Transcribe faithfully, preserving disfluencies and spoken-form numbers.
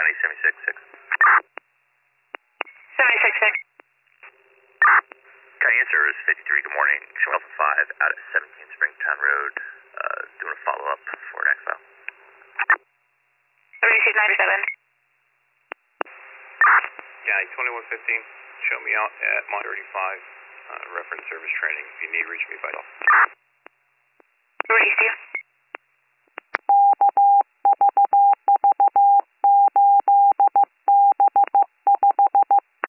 County seventy-six six. seventy-six six. County Air Service fifty-three, good morning. Alpha five out at seventeen Springtown Road, uh, doing a follow-up for an exfile. thirty-six ninety-seven. Yeah, twenty-one fifteen, show me out at Mont thirty-five, uh, reference service training. If you need, reach me by call.